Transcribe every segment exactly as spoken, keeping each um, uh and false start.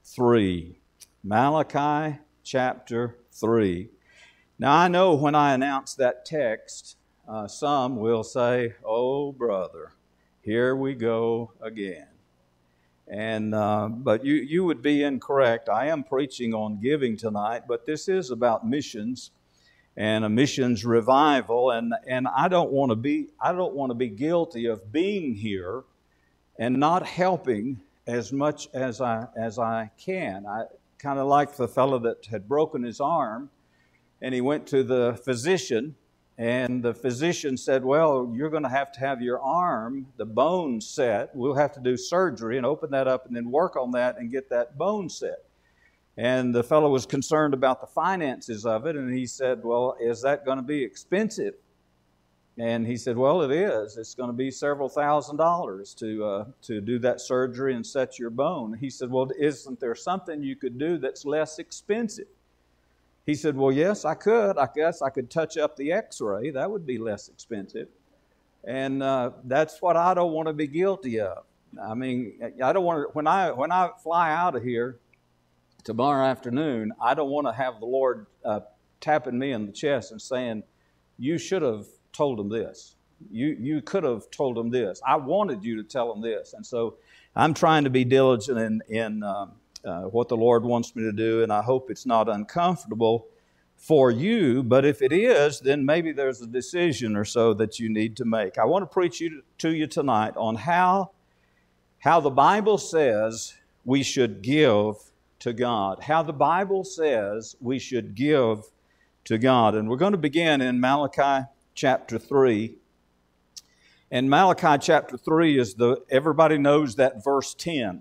three. Malachi chapter three. Now I know when I announce that text, uh, some will say, "Oh, brother, here we go again." And uh, but you you would be incorrect. I am preaching on giving tonight, but this is about missions and a missions revival, and and I don't want to be I don't want to be guilty of being here and not helping as much as I as I can. I kind of like the fellow that had broken his arm, and he went to the physician, and the physician said, "Well, you're going to have to have your arm, the bone set. We'll have to do surgery and open that up and then work on that and get that bone set." And the fellow was concerned about the finances of it, and he said, "Well, is that going to be expensive?" And he said, "Well, it is. It's going to be several thousand dollars to uh, to do that surgery and set your bone." He said, "Well, isn't there something you could do that's less expensive?" He said, "Well, yes, I could. I guess I could touch up the x-ray. That would be less expensive." And uh, that's what I don't want to be guilty of. I mean, I don't want to, when I when I fly out of here tomorrow afternoon, I don't want to have the Lord uh, tapping me in the chest and saying, "You should have told him this. You you could have told him this. I wanted you to tell him this." And so I'm trying to be diligent in, in um, uh, what the Lord wants me to do, and I hope it's not uncomfortable for you, but if it is, then maybe there's a decision or so that you need to make. I want to preach you to you tonight on how, how the Bible says we should give to God. How the Bible says we should give to God. And we're going to begin in Malachi chapter three. And Malachi chapter three is the, everybody knows that verse ten.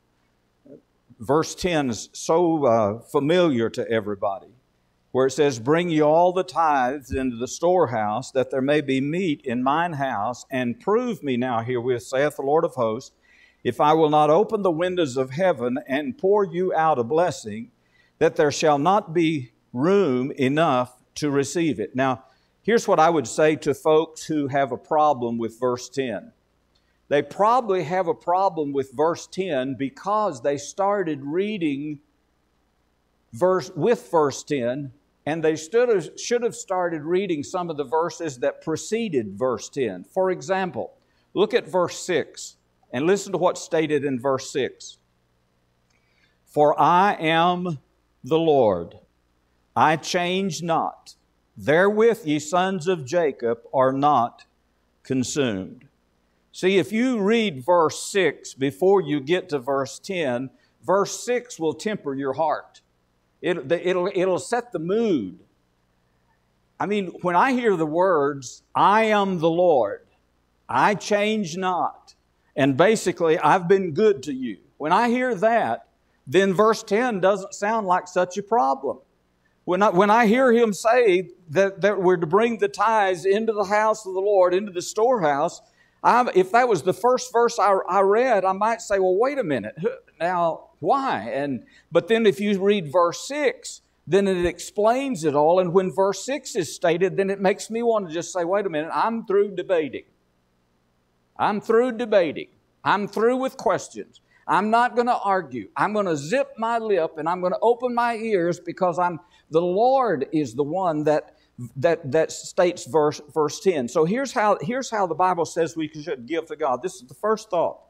Verse ten is so uh, familiar to everybody, where it says, "Bring ye all the tithes into the storehouse, that there may be meat in mine house, and prove me now herewith, saith the Lord of hosts, if I will not open the windows of heaven and pour you out a blessing, that there shall not be room enough to receive it." Now, here's what I would say to folks who have a problem with verse ten. They probably have a problem with verse ten because they started reading verse with verse ten, and they should have, should have started reading some of the verses that preceded verse ten. For example, look at verse six and listen to what's stated in verse six. "For I am the Lord, I change not. Therewith ye sons of Jacob are not consumed." See, if you read verse six before you get to verse ten, verse six will temper your heart. It, it'll, it'll set the mood. I mean, when I hear the words, "I am the Lord, I change not," and basically, "I've been good to you," when I hear that, then verse ten doesn't sound like such a problem. When I, when I hear him say that, that we're to bring the tithes into the house of the Lord, into the storehouse, I, if that was the first verse I, I read, I might say, "Well, wait a minute. Now, why?" And but then if you read verse six, then it explains it all. And when verse six is stated, then it makes me want to just say, "Wait a minute, I'm through debating. I'm through debating. I'm through with questions. I'm not going to argue. I'm going to zip my lip and I'm going to open my ears because I'm the Lord is the one that that that states verse verse ten." So here's how here's how the Bible says we should give to God. This is the first thought.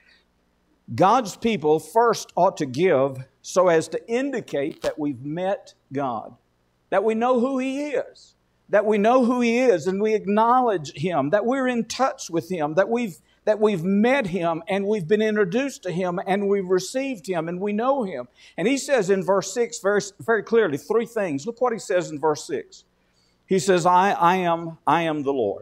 God's people first ought to give so as to indicate that we've met God, that we know who He is, that we know who He is and we acknowledge Him, that we're in touch with Him, that we've that we've met Him and we've been introduced to Him and we've received Him and we know Him. And He says in verse six very, very clearly three things. Look what He says in verse six. He says, I, I am, I am the Lord.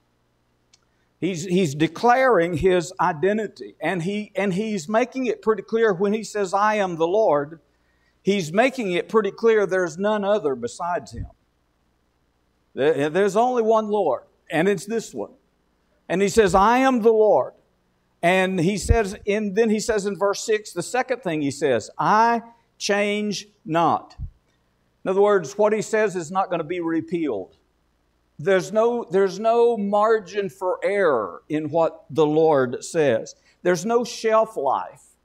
He's, he's declaring His identity, and, he, and He's making it pretty clear when He says, "I am the Lord," He's making it pretty clear there's none other besides Him. There, there's only one Lord, and it's this one. And He says, "I am the Lord." And He says, in, then He says in verse six, the second thing He says, "I change not." In other words, what He says is not going to be repealed. There's no, there's no margin for error in what the Lord says. There's no shelf life.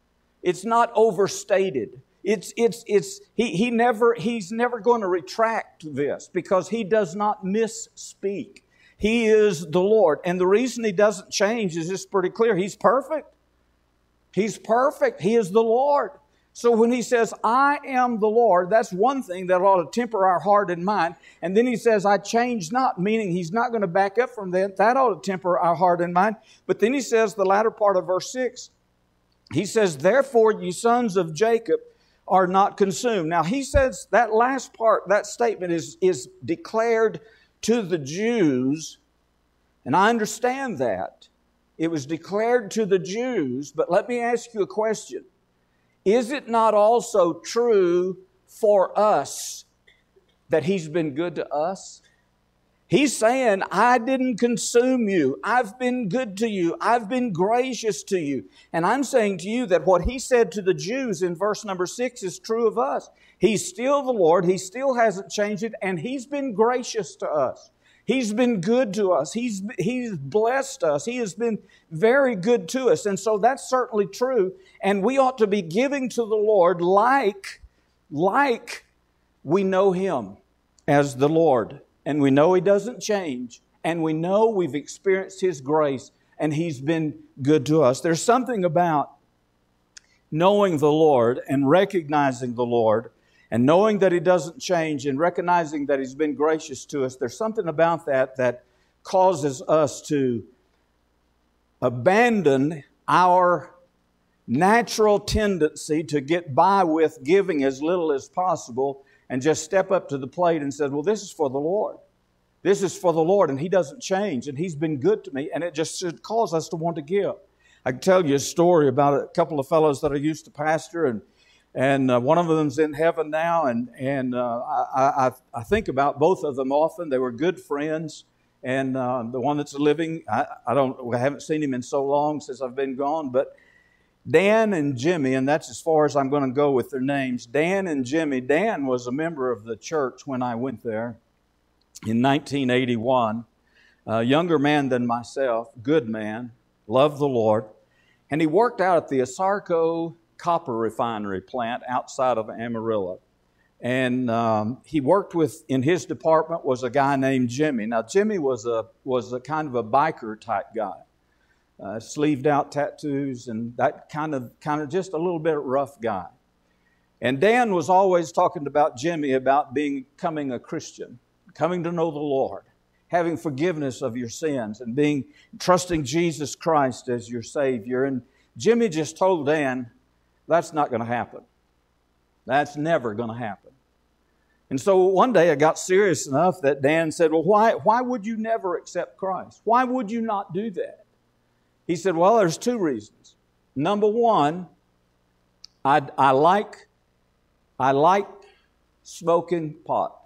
It's not overstated. It's, it's, it's, he, he never, he's never going to retract this because he does not misspeak. He is the Lord. And the reason he doesn't change is just pretty clear. He's perfect. He's perfect. He is the Lord. So when he says, I am the Lord, that's one thing that ought to temper our heart and mind. And then he says, I change not, meaning he's not going to back up from that. That ought to temper our heart and mind. But then he says, the latter part of verse six, he says, therefore, ye sons of Jacob are not consumed. Now, he says that last part, that statement is, is declared to the Jews, and I understand that. It was declared to the Jews, but let me ask you a question. Is it not also true for us that He's been good to us? He's saying, I didn't consume you. I've been good to you. I've been gracious to you. And I'm saying to you that what He said to the Jews in verse number six is true of us. He's still the Lord. He still hasn't changed it. And He's been gracious to us. He's been good to us. He's, he's blessed us. He has been very good to us. And so that's certainly true. And we ought to be giving to the Lord like, like we know Him as the Lord. And we know He doesn't change. And we know we've experienced His grace and He's been good to us. There's something about knowing the Lord and recognizing the Lord and knowing that He doesn't change and recognizing that He's been gracious to us. There's something about that that causes us to abandon our natural tendency to get by with giving as little as possible and just step up to the plate and say, well, this is for the Lord. This is for the Lord, and He doesn't change, and He's been good to me, and it just should cause us to want to give. I can tell you a story about a couple of fellows that I used to pastor, and and uh, one of them's in heaven now, and and uh, I, I I think about both of them often. They were good friends, and uh, the one that's living, I, I don't, I haven't seen him in so long since I've been gone, but Dan and Jimmy, and that's as far as I'm going to go with their names. Dan and Jimmy. Dan was a member of the church when I went there in nineteen eighty-one. A younger man than myself, good man, loved the Lord. And he worked out at the Asarco copper refinery plant outside of Amarillo. And um, he worked with, in his department was a guy named Jimmy. Now, Jimmy was a, was a kind of a biker type guy. Uh, sleeved out tattoos and that kind of, kind of just a little bit rough guy. And Dan was always talking about Jimmy about becoming a Christian, coming to know the Lord, having forgiveness of your sins and being, trusting Jesus Christ as your Savior. And Jimmy just told Dan, that's not going to happen. That's never going to happen. And so one day it got serious enough that Dan said, well, why, why would you never accept Christ? Why would you not do that? He said, well, there's two reasons. Number one, I, I like I like smoking pot.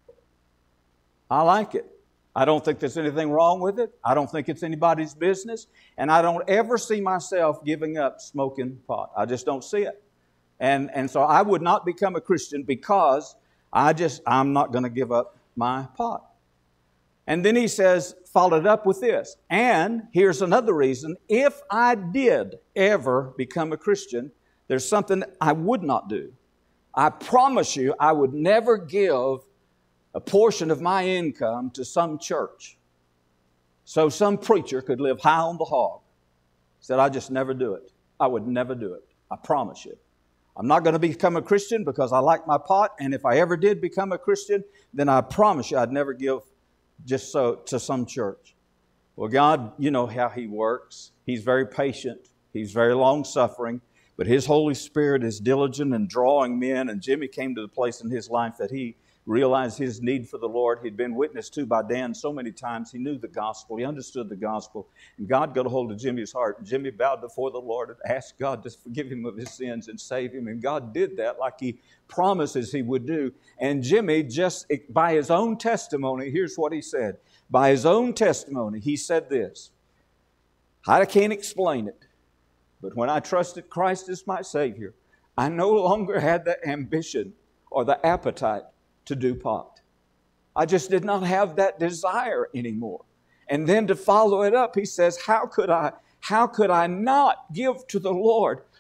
I like it. I don't think there's anything wrong with it. I don't think it's anybody's business. And I don't ever see myself giving up smoking pot. I just don't see it. And, and so I would not become a Christian because I just, I'm not going to give up my pot. And then he says, followed up with this. And here's another reason. If I did ever become a Christian, there's something I would not do. I promise you I would never give a portion of my income to some church so some preacher could live high on the hog. He said, I just never do it. I would never do it. I promise you. I'm not going to become a Christian because I like my pot. And if I ever did become a Christian, then I promise you I'd never give just so to some church. Well, God, you know how He works. He's very patient. He's very long-suffering. But His Holy Spirit is diligent in drawing men. And Jimmy came to the place in his life that he realized his need for the Lord. He'd been witnessed to by Dan so many times. He knew the gospel. He understood the gospel. And God got a hold of Jimmy's heart. And Jimmy bowed before the Lord and asked God to forgive him of his sins and save him. And God did that like He promises He would do. And Jimmy, just by his own testimony, here's what he said. By his own testimony, he said this. I can't explain it, but when I trusted Christ as my Savior, I no longer had the ambition or the appetite to do pot. I just did not have that desire anymore. And then to follow it up, he says, how could I, how could I not give to the Lord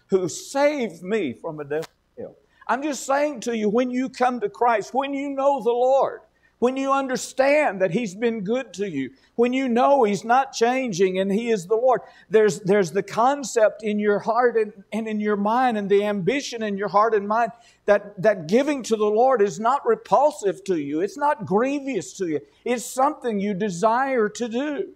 who saved me from a death hell. I'm just saying to you, when you come to Christ, when you know the Lord, when you understand that He's been good to you, when you know He's not changing and He is the Lord, there's, there's the concept in your heart and, and in your mind and the ambition in your heart and mind that, that giving to the Lord is not repulsive to you. It's not grievous to you. It's something you desire to do.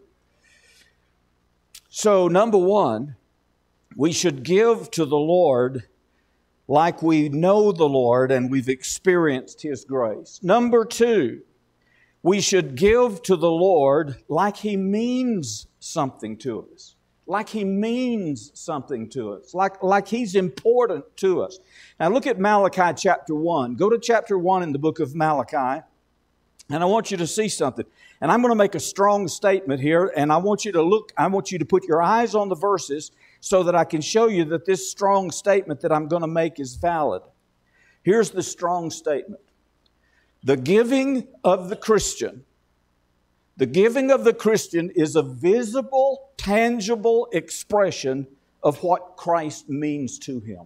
So, number one, we should give to the Lord like we know the Lord and we've experienced His grace. Number two, we should give to the Lord like He means something to us. Like He means something to us. Like, like He's important to us. Now look at Malachi chapter one. Go to chapter one in the book of Malachi. And I want you to see something. And I'm going to make a strong statement here. And I want you to look, I want you to put your eyes on the verses so that I can show you that this strong statement that I'm going to make is valid. Here's the strong statement. The giving of the Christian, the giving of the Christian is a visible, tangible expression of what Christ means to him.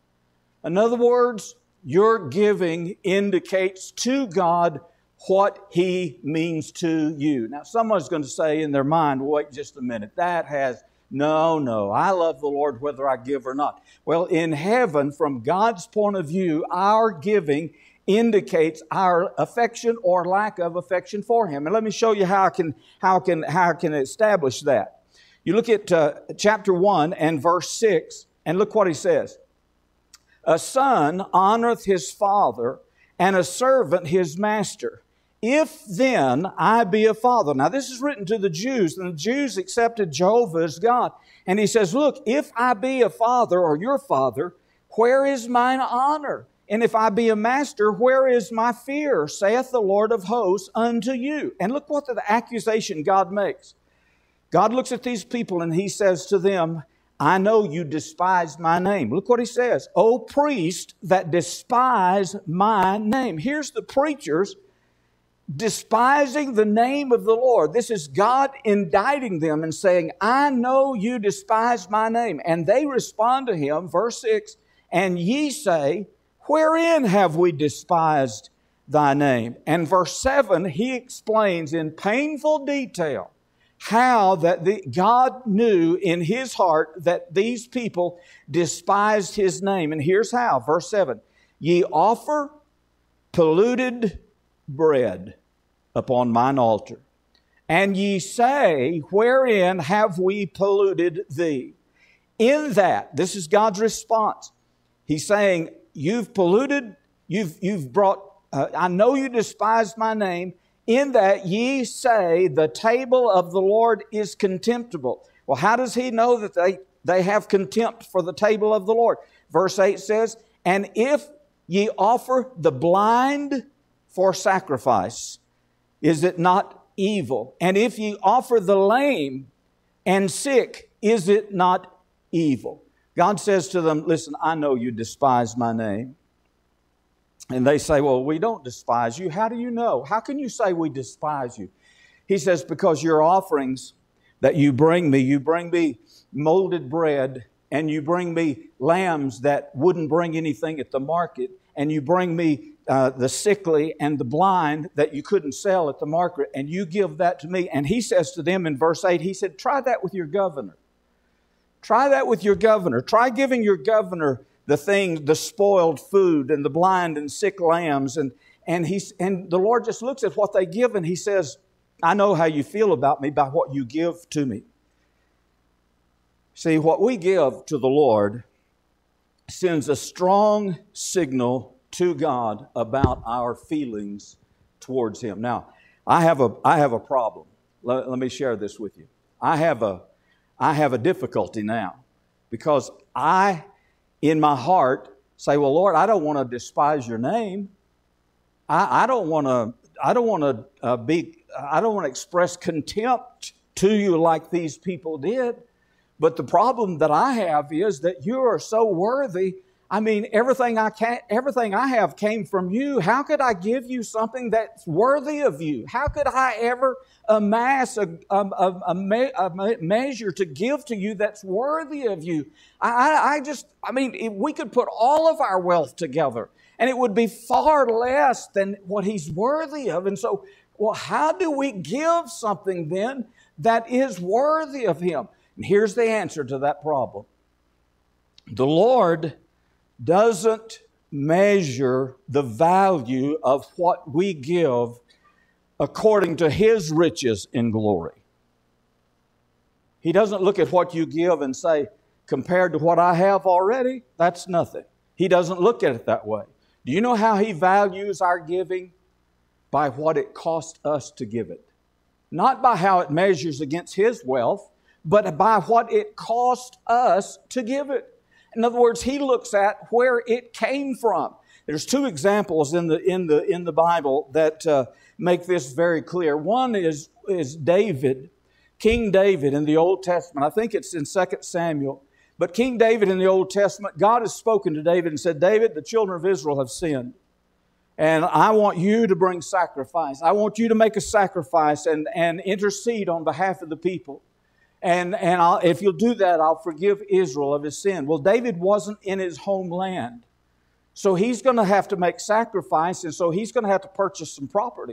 In other words, your giving indicates to God what He means to you. Now, someone's going to say in their mind, wait just a minute, that has, no, no, I love the Lord whether I give or not. Well, in heaven, from God's point of view, our giving indicates our affection or lack of affection for Him. And let me show you how I can, how I can, how I can establish that. You look at uh, chapter one and verse six, and look what he says. A son honoreth his father, and a servant his master. If then I be a father. Now this is written to the Jews, and the Jews accepted Jehovah as God. And he says, look, if I be a father or your father, where is mine honor? And if I be a master, where is my fear? Saith the Lord of hosts unto you. And look what the accusation God makes. God looks at these people and He says to them, I know you despise my name. Look what He says. O priest that despise my name. Here's the preachers despising the name of the Lord. This is God indicting them and saying, I know you despise my name. And they respond to Him, verse six, and ye say, wherein have we despised thy name? And verse seven, He explains in painful detail how that the, God knew in His heart that these people despised His name. And here's how, verse seven, ye offer polluted bread upon mine altar, and ye say, wherein have we polluted thee? In that, this is God's response. He's saying, you've polluted, you've, you've brought, uh, I know you despise my name, in that ye say the table of the Lord is contemptible. Well, how does He know that they, they have contempt for the table of the Lord? Verse eight says, and if ye offer the blind for sacrifice, is it not evil? And if ye offer the lame and sick, is it not evil? God says to them, listen, I know you despise my name. And they say, well, we don't despise you. How do you know? How can you say we despise you? He says, because your offerings that you bring me, you bring me molded bread, and you bring me lambs that wouldn't bring anything at the market, and you bring me uh, the sickly and the blind that you couldn't sell at the market, and you give that to me. And He says to them in verse eight, He said, try that with your governor. Try that with your governor. Try giving your governor the thing, the spoiled food and the blind and sick lambs. And, and, he's, and the Lord just looks at what they give and He says, I know how you feel about me by what you give to me. See, what we give to the Lord sends a strong signal to God about our feelings towards Him. Now, I have a, I have a problem. Let, let me share this with you. I have a, I have a difficulty now because I, in my heart, say, well, Lord, I don't want to despise your name. I, I don't want to, I don't want to uh, be, I don't want to express contempt to you like these people did. But the problem that I have is that you are so worthy, I mean, everything I can, everything I have came from you. How could I give you something that's worthy of you? How could I ever amass a, a, a, a, me, a measure to give to you that's worthy of you? I, I, I just, I mean, if we could put all of our wealth together, and it would be far less than what He's worthy of. And so, well, how do we give something then that is worthy of Him? And here's the answer to that problem. The Lord doesn't measure the value of what we give according to His riches in glory. He doesn't look at what you give and say, compared to what I have already, that's nothing. He doesn't look at it that way. Do you know how He values our giving? By what it cost us to give it. Not by how it measures against His wealth, but by what it cost us to give it. In other words, He looks at where it came from. There's two examples in the in the in the Bible that uh, make this very clear. One is is David, King David in the Old Testament. I think it's in Second Samuel. But King David in the Old Testament, God has spoken to David and said, David, the children of Israel have sinned. And I want you to bring sacrifice. I want you to make a sacrifice and, and intercede on behalf of the people. And, and I'll, if you'll do that, I'll forgive Israel of his sin. Well, David wasn't in his homeland. So he's going to have to make sacrifice, and so he's going to have to purchase some property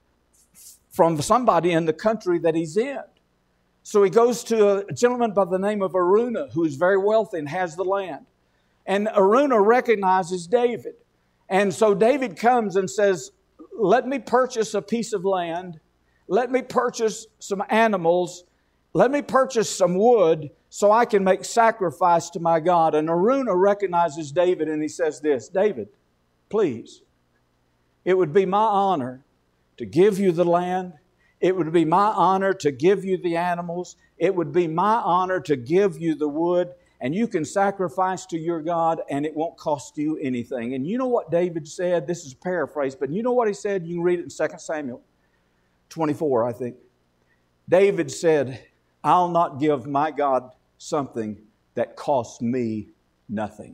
from somebody in the country that he's in. So he goes to a gentleman by the name of Araunah, who is very wealthy and has the land. And Araunah recognizes David. And so David comes and says, let me purchase a piece of land. Let me purchase some animals. Let me purchase some wood so I can make sacrifice to my God. And Araunah recognizes David and he says this, David, please, it would be my honor to give you the land. It would be my honor to give you the animals. It would be my honor to give you the wood. And you can sacrifice to your God and it won't cost you anything. And you know what David said? This is a paraphrase, but you know what he said? You can read it in Second Samuel twenty-four, I think. David said, I'll not give my God something that costs me nothing.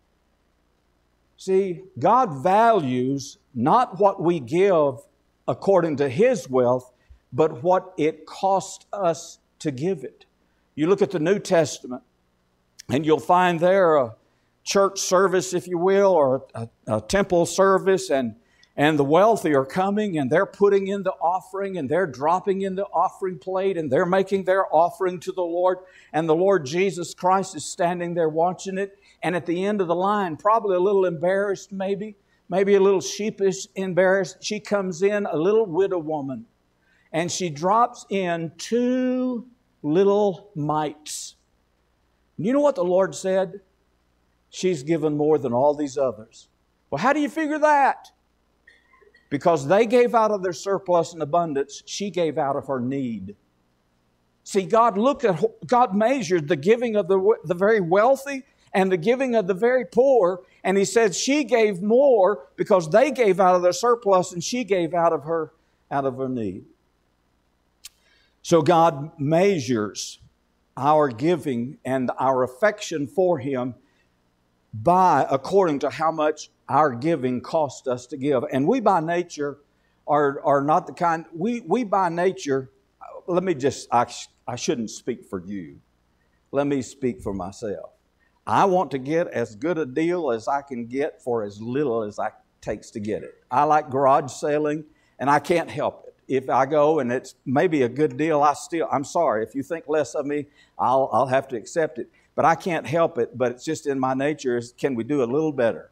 See, God values not what we give according to His wealth, but what it cost us to give it. You look at the New Testament, and you'll find there a church service, if you will, or a, a temple service, and, and the wealthy are coming, and they're putting in the offering, and they're dropping in the offering plate, and they're making their offering to the Lord, and the Lord Jesus Christ is standing there watching it, and at the end of the line, probably a little embarrassed maybe, maybe a little sheepish, embarrassed, she comes in, a little widow woman, and she drops in two little mites. You know what the Lord said? She's given more than all these others. Well, how do you figure that? Because they gave out of their surplus and abundance, she gave out of her need. See, God looked at, God measured the giving of the, the very wealthy and the giving of the very poor, and He said she gave more because they gave out of their surplus and she gave out of her, out of her need. So God measures our giving and our affection for Him by according to how much our giving cost us to give. And we by nature are, are not the kind, we, we by nature, let me just, I, I shouldn't speak for you. Let me speak for myself. I want to get as good a deal as I can get for as little as it takes to get it. I like garage selling, and I can't help it. If I go and it's maybe a good deal, I still, I'm sorry. If you think less of me, I'll, I'll have to accept it. But I can't help it, but it's just in my nature. Is, can we do a little better?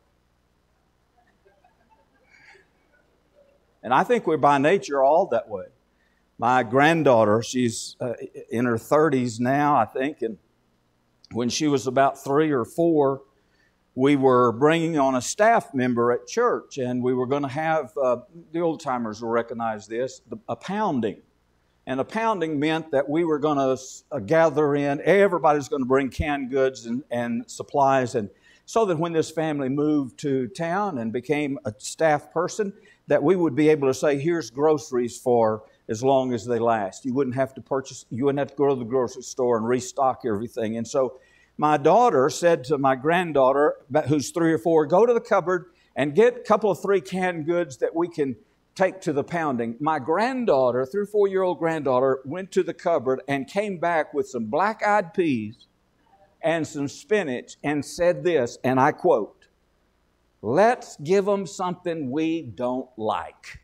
And I think we're by nature all that way. My granddaughter, she's uh, in her thirties now, I think, and when she was about three or four, we were bringing on a staff member at church, and we were going to have, uh, the old-timers will recognize this, a pounding. And a pounding meant that we were going to uh, gather in, everybody's going to bring canned goods and, and supplies, and so that when this family moved to town and became a staff person, that we would be able to say, here's groceries for as long as they last. You wouldn't have to purchase, you wouldn't have to go to the grocery store and restock everything. And so My daughter said to my granddaughter, who's three or four, go to the cupboard and get a couple of three canned goods that we can take to the pounding. My granddaughter, three or four-year-old granddaughter, went to the cupboard and came back with some black-eyed peas and some spinach and said this, and I quote, "Let's give them something we don't like."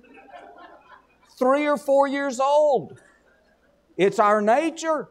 Three or four years old. It's our nature.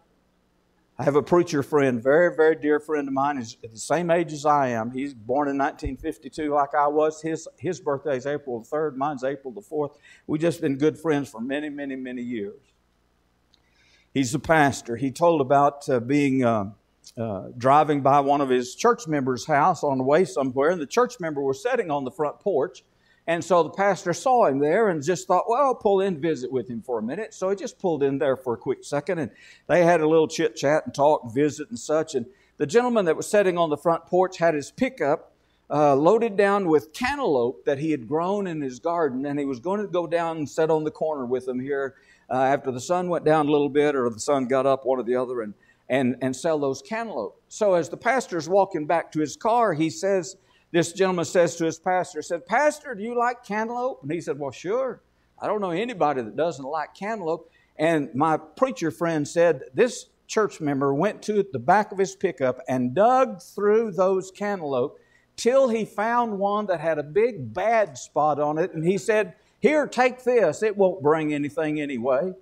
I have a preacher friend, very, very dear friend of mine. He's the same age as I am. He's born in nineteen fifty-two like I was. His, his birthday is April the third. Mine's April the fourth. We've just been good friends for many, many, many years. He's a pastor. He told about uh, being uh, uh, driving by one of his church members' house on the way somewhere, and the church member was sitting on the front porch. And so the pastor saw him there and just thought, well, I'll pull in and visit with him for a minute. So he just pulled in there for a quick second, and they had a little chit-chat and talk and visit and such. And the gentleman that was sitting on the front porch had his pickup uh, loaded down with cantaloupe that he had grown in his garden, and he was going to go down and sit on the corner with them here uh, after the sun went down a little bit or the sun got up, one or the other, and, and, and sell those cantaloupe. So as the pastor's walking back to his car, he says, this gentleman says to his pastor, said, "Pastor, do you like cantaloupe?" And he said, "Well, sure. I don't know anybody that doesn't like cantaloupe." And my preacher friend said this church member went to the back of his pickup and dug through those cantaloupe till he found one that had a big bad spot on it. And he said, "Here, take this. It won't bring anything anyway."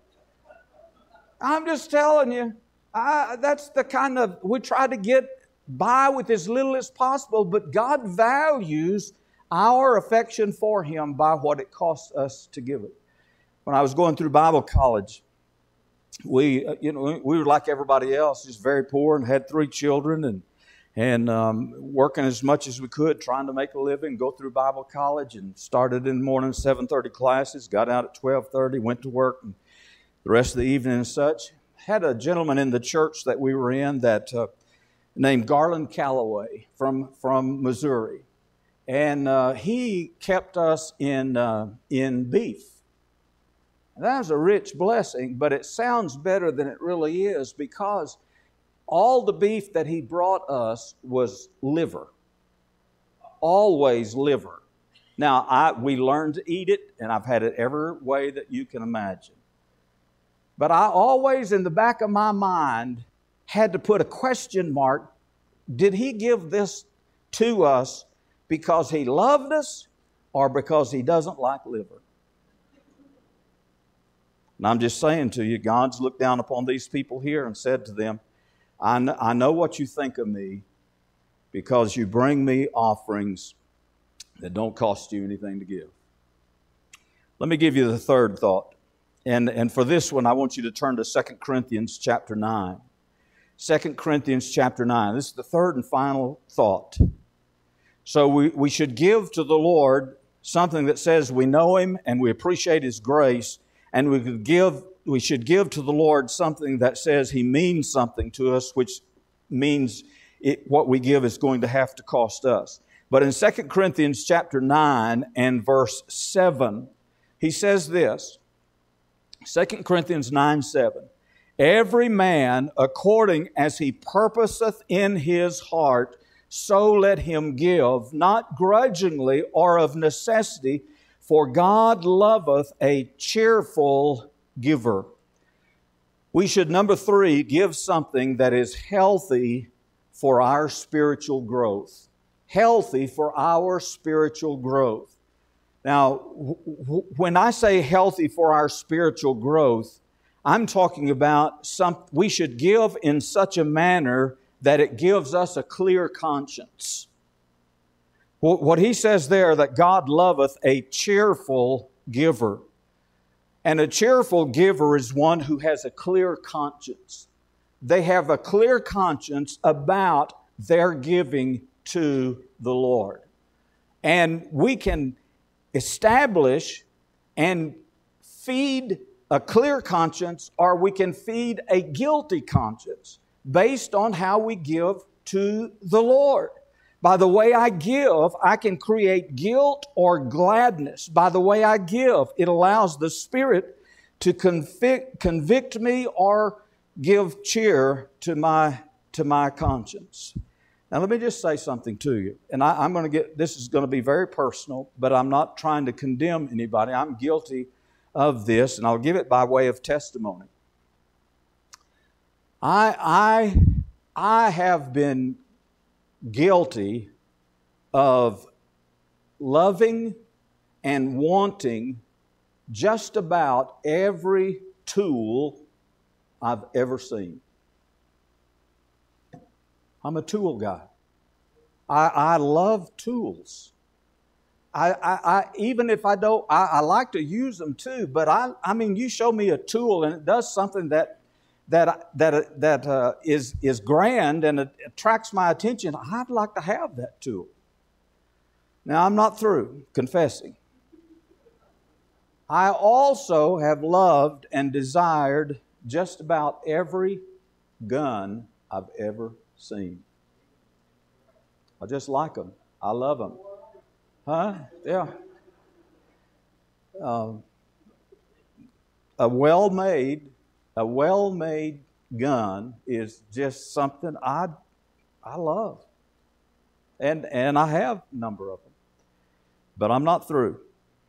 I'm just telling you, I, that's the kind of, we try to get by with as little as possible, but God values our affection for Him by what it costs us to give it. When I was going through Bible college, we, you know, we were like everybody else, just very poor and had three children and and um, working as much as we could, trying to make a living, go through Bible college, and started in the morning seven thirty classes, got out at twelve thirty, went to work and the rest of the evening and such. Had a gentleman in the church that we were in that uh, named Garland Calloway from, from Missouri. And uh, he kept us in, uh, in beef. And that was a rich blessing, but it sounds better than it really is because all the beef that he brought us was liver. Always liver. Now, I, we learned to eat it, and I've had it every way that you can imagine. But I always, in the back of my mind, had to put a question mark. Did He give this to us because He loved us or because He doesn't like liver? And I'm just saying to you, God's looked down upon these people here and said to them, I know, I know what you think of me because you bring me offerings that don't cost you anything to give. Let me give you the third thought. And, and for this one, I want you to turn to Second Corinthians chapter nine. Second Corinthians chapter nine. This is the third and final thought. So we, we should give to the Lord something that says we know Him and we appreciate His grace, and we could give, we should give to the Lord something that says He means something to us, which means it, what we give is going to have to cost us. But in Second Corinthians chapter nine and verse seven, he says this, Second Corinthians nine seven, "Every man according as he purposeth in his heart, so let him give, not grudgingly or of necessity, for God loveth a cheerful giver." We should, number three, give something that is healthy for our spiritual growth. Healthy for our spiritual growth. Now, when I say healthy for our spiritual growth, I'm talking about some, we should give in such a manner that it gives us a clear conscience. What he says there, that God loveth a cheerful giver. And a cheerful giver is one who has a clear conscience. They have a clear conscience about their giving to the Lord. And we can establish and feed a clear conscience, or we can feed a guilty conscience based on how we give to the Lord. By the way I give, I can create guilt or gladness. By the way I give, it allows the Spirit to convict, convict me or give cheer to my to my conscience. Now, let me just say something to you. And I, I'm going to get, this is going to be very personal, but I'm not trying to condemn anybody. I'm guilty of this, and I'll give it by way of testimony. I, I, I have been guilty of loving and wanting just about every tool I've ever seen. I'm a tool guy. I, I love tools. I, I, I even if I don't, I, I like to use them too. But I, I mean, you show me a tool and it does something that that that that uh, is is grand and it attracts my attention. I'd like to have that tool. Now I'm not through confessing. I also have loved and desired just about every gun I've ever seen. I just like them. I love them. Huh? Yeah. Um, a well-made, a well-made gun is just something I, I love, and and I have a number of them, but I'm not through.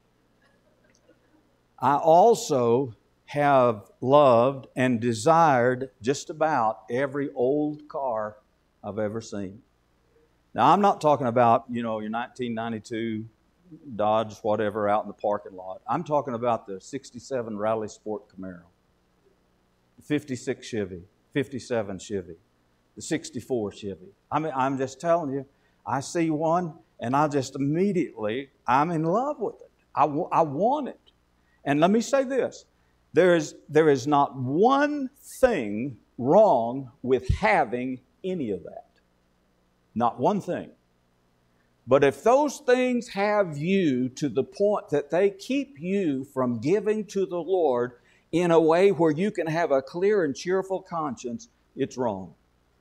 I also have loved and desired just about every old car I've ever seen. Now, I'm not talking about, you know, your nineteen ninety-two Dodge, whatever, out in the parking lot. I'm talking about the sixty-seven Rally Sport Camaro, the fifty-six Chevy, fifty-seven Chevy, the sixty-four Chevy. I mean, I'm just telling you, I see one and I just immediately, I'm in love with it. I, w- I want it. And let me say this. There is, there is not one thing wrong with having any of that. Not one thing. But if those things have you to the point that they keep you from giving to the Lord in a way where you can have a clear and cheerful conscience, it's wrong.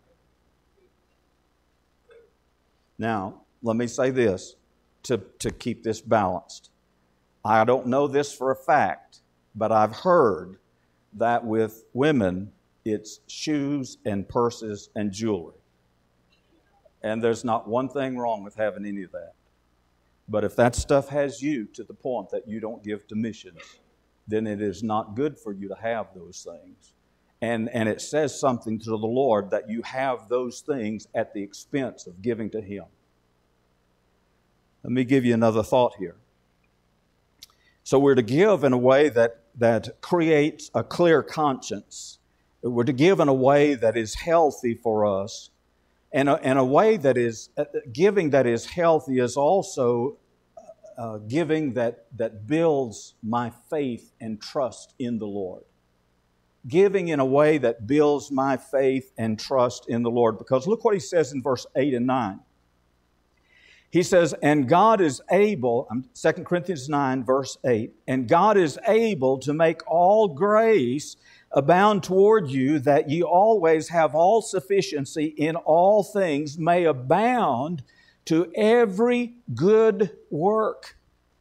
Now, let me say this to, to keep this balanced. I don't know this for a fact, but I've heard that with women, it's shoes and purses and jewelry. And there's not one thing wrong with having any of that. But if that stuff has you to the point that you don't give to missions, then it is not good for you to have those things. And, and it says something to the Lord that you have those things at the expense of giving to Him. Let me give you another thought here. So we're to give in a way that, that creates a clear conscience. We're to give in a way that is healthy for us. And a, and a way that is, uh, giving that is healthy is also uh, giving that, that builds my faith and trust in the Lord. Giving in a way that builds my faith and trust in the Lord. Because look what He says in verse eight and nine. He says, and God is able, Second Corinthians nine, verse eight, and God is able to make all grace abound toward you, that ye always have all sufficiency in all things, may abound to every good work.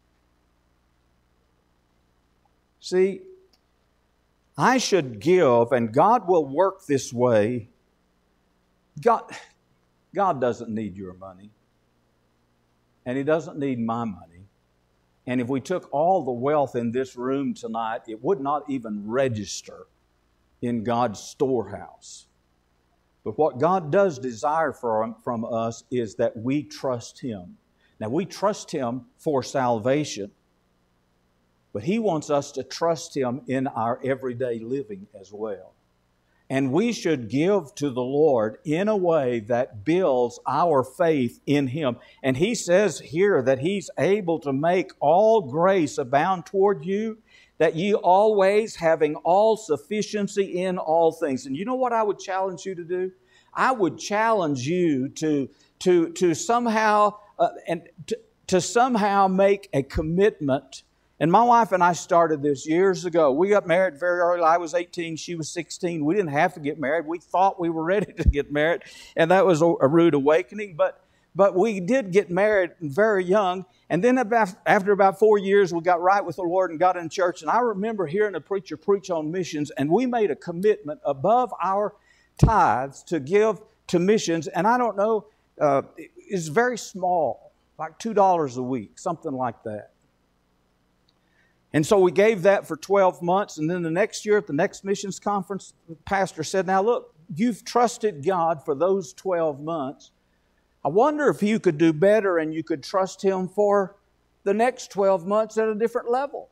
See, I should give, and God will work this way. God, God doesn't need your money. And He doesn't need my money. And if we took all the wealth in this room tonight, it would not even register in God's storehouse. But what God does desire from, from us is that we trust Him. Now, we trust Him for salvation, but He wants us to trust Him in our everyday living as well. And we should give to the Lord in a way that builds our faith in Him. And He says here that He's able to make all grace abound toward you, that ye always having all sufficiency in all things. And you know what I would challenge you to do? I would challenge you to, to, to somehow uh, and to, to somehow make a commitment. And my wife and I started this years ago. We got married very early. I was eighteen, she was sixteen. We didn't have to get married. We thought we were ready to get married, and that was a, a rude awakening. But, but we did get married very young. And then about, after about four years, we got right with the Lord and got in church. And I remember hearing a preacher preach on missions, and we made a commitment above our tithes to give to missions, and I don't know, uh, it's very small, like two dollars a week, something like that. And so we gave that for twelve months, and then the next year at the next missions conference, the pastor said, now look, you've trusted God for those twelve months. I wonder if you could do better and you could trust Him for the next twelve months at a different level.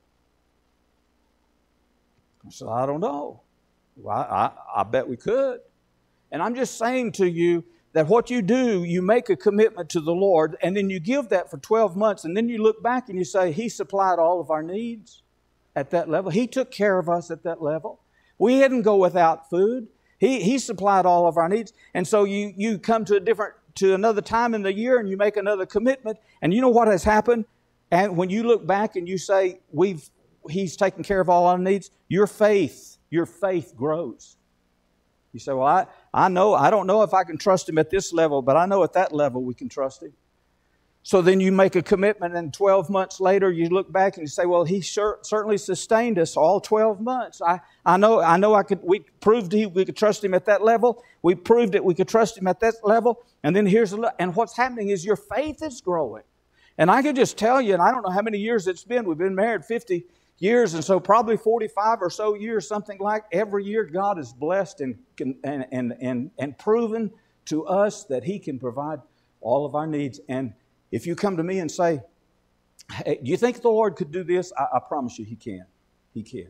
So I don't know. Well, I, I, I bet we could. And I'm just saying to you that what you do, you make a commitment to the Lord, and then you give that for twelve months, and then you look back and you say, He supplied all of our needs at that level. He took care of us at that level. We didn't go without food. He, he supplied all of our needs. And so you, you come to a different, to another time in the year and you make another commitment, and you know what has happened? And when you look back and you say, we've, He's taken care of all our needs, your faith, your faith grows. You say, well, I, I know, I don't know if I can trust Him at this level, but I know at that level we can trust Him. So then you make a commitment, and twelve months later you look back and you say, well, He sure, certainly sustained us all twelve months. I, I know I know I could we proved he, we could trust Him at that level. We proved that we could trust Him at that level. And then here's a, and what's happening is your faith is growing. And I can just tell you, and I don't know how many years it's been. We've been married fifty years, and so probably forty-five or so years, something like. Every year God has blessed and and and and, and proven to us that He can provide all of our needs. And if you come to me and say, hey, do you think the Lord could do this? I, I promise you He can. He can.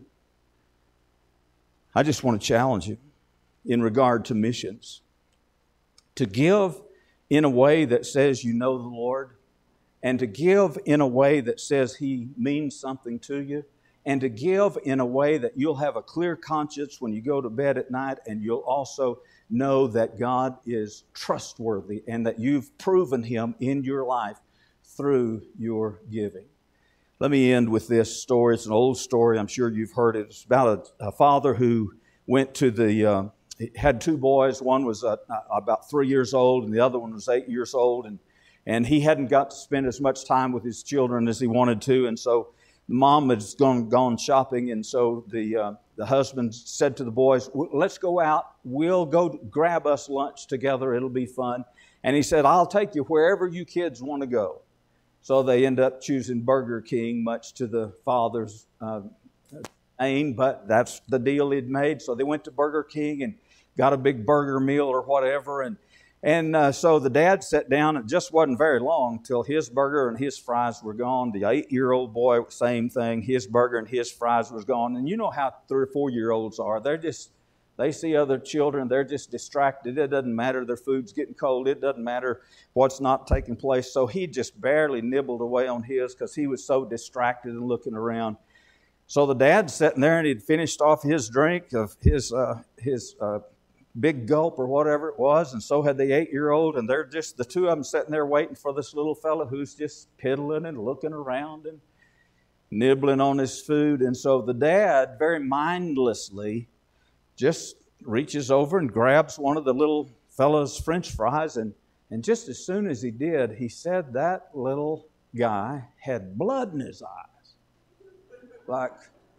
I just want to challenge you in regard to missions to give in a way that says you know the Lord, and to give in a way that says He means something to you, and to give in a way that you'll have a clear conscience when you go to bed at night, and you'll also know that God is trustworthy and that you've proven Him in your life through your giving. Let me end with this story. It's an old story. I'm sure you've heard it. It's about a, a father who went to the, uh, he had two boys. One was uh, about three years old and the other one was eight years old. And And he hadn't got to spend as much time with his children as he wanted to. And so the mom had gone, gone shopping. And so the, uh, the husband said to the boys, let's go out. We'll go grab us lunch together. It'll be fun. And he said, I'll take you wherever you kids want to go. So they end up choosing Burger King, much to the father's uh, aim. But that's the deal he'd made. So they went to Burger King and got a big burger meal or whatever. And And uh, so the dad sat down. It just wasn't very long till his burger and his fries were gone. The eight-year-old boy, same thing. His burger and his fries was gone. And you know how three or four-year-olds are. They're just, they see other children. They're just distracted. It doesn't matter their food's getting cold. It doesn't matter what's not taking place. So he just barely nibbled away on his because he was so distracted and looking around. So the dad's sitting there, and he'd finished off his drink of his uh, his uh, big gulp or whatever it was, and so had the eight-year-old, and they're just the two of them sitting there waiting for this little fella who's just piddling and looking around and nibbling on his food. And so the dad, very mindlessly, just reaches over and grabs one of the little fella's French fries, and, and just as soon as he did, he said that little guy had blood in his eyes. Like,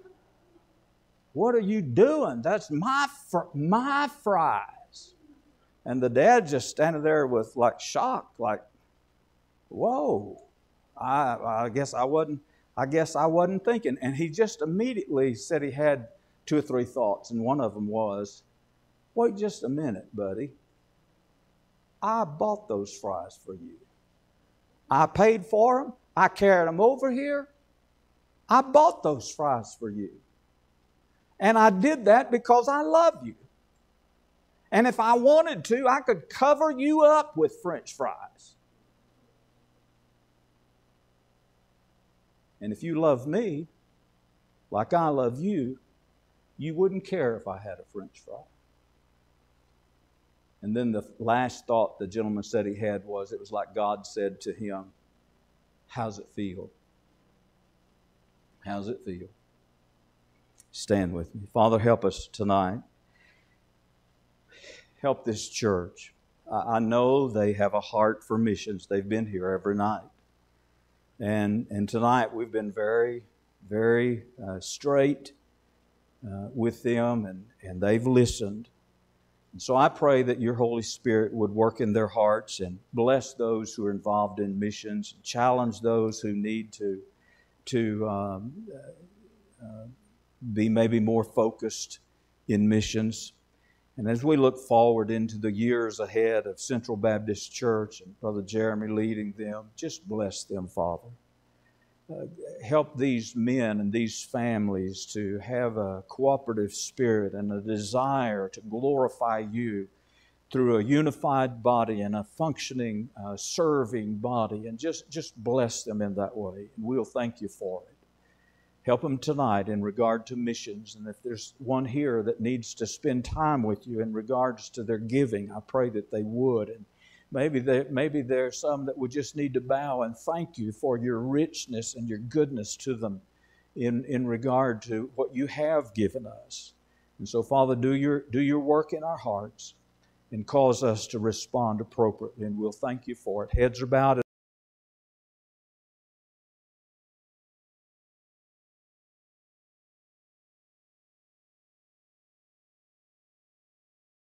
what are you doing? That's my fr- my fries. And the dad just standing there with like shock, like, whoa, I, I guess I wasn't, I guess I wasn't thinking. And he just immediately said he had two or three thoughts, and one of them was, wait just a minute, buddy. I bought those fries for you. I paid for them. I carried them over here. I bought those fries for you. And I did that because I love you. And if I wanted to, I could cover you up with French fries. And if you love me like I love you, you wouldn't care if I had a French fry. And then the last thought the gentleman said he had was, it was like God said to him, how's it feel? How's it feel? Stand with me. Father, help us tonight. Help this church. I know they have a heart for missions. They've been here every night. And, and tonight we've been very, very uh, straight uh, with them, and, and they've listened. So I pray that your Holy Spirit would work in their hearts and bless those who are involved in missions, challenge those who need to, to um, uh, be maybe more focused in missions. And as we look forward into the years ahead of Central Baptist Church and Brother Jeremy leading them, just bless them, Father. Uh, help these men and these families to have a cooperative spirit and a desire to glorify you through a unified body and a functioning, uh, serving body, and just, just bless them in that way. And we'll thank you for it. Help them tonight in regard to missions, and if there's one here that needs to spend time with you in regards to their giving, I pray that they would. And Maybe there, maybe there are some that would just need to bow and thank you for your richness and your goodness to them in, in regard to what you have given us. And so, Father, do your, do your work in our hearts and cause us to respond appropriately, and we'll thank you for it. Heads are bowed.